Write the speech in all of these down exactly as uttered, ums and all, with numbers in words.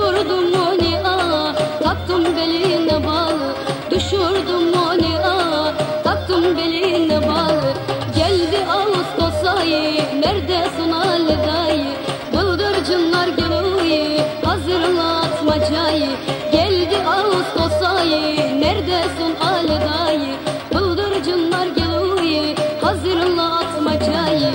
Düşürdüm onu ağa, taktım beline bağlı. Düşürdüm onu ağa, taktım beline bağlı. Geldi Ağustos ayı, neredesin Ali dayı? Bıldırcınlar geliyor, hazırla atmacayı. Geldi Ağustos ayı, neredesin Ali dayı? Bıldırcınlar geliyor, hazırla atmacayı.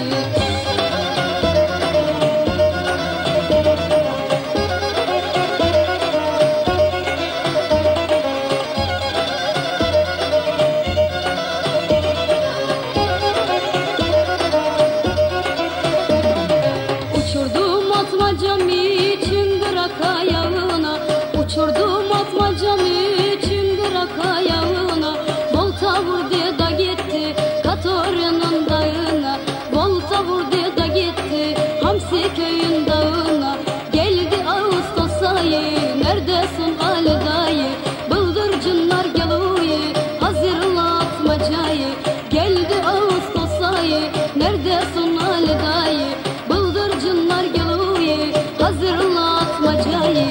Uçurdum atmacam için bırak ayağına. Uçurdum atmacam için bırak ayağına. Volta vurdu da gitti Katoryan'ın dağına. Volta vurdu da gitti Hamsi köyün dağına. Geldi Ağustos ayı, neredesin Ali dayı? Bıldırcınlar geliyor, hazırla atmacayı. Geldi Ağustos ayı, neredesin Ali dayı? Bıldırcınlar geliyor, hazırla atmacayı.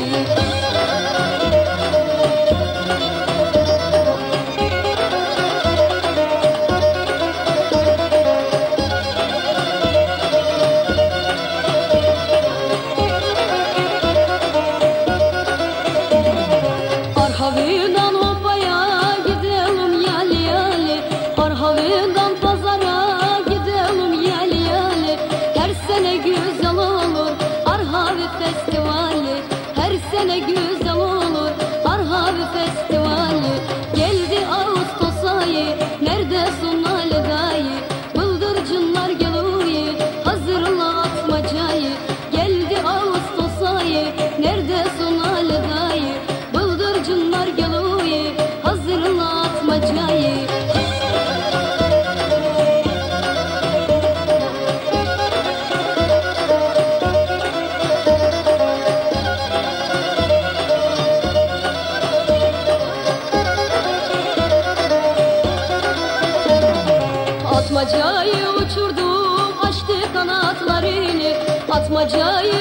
Arhavi'den obaya gidelim yali yali. Arhavi'den pazara gidelim yali yali. Her sene güzel olur Arhavi festivali. Her sene güzel olur Arhavi festivali. Geldi Ağustos ayı, neredesin Ali dayı? Bıldırcınlar geliyor, hazırla atmacayı. Geldi Ağustos ayı, neredesin Ali dayı? Bıldırcınlar geliyor, hazırla atmacayı. Atmacayı uçurdum, açtı kanatlarını. Atmacayı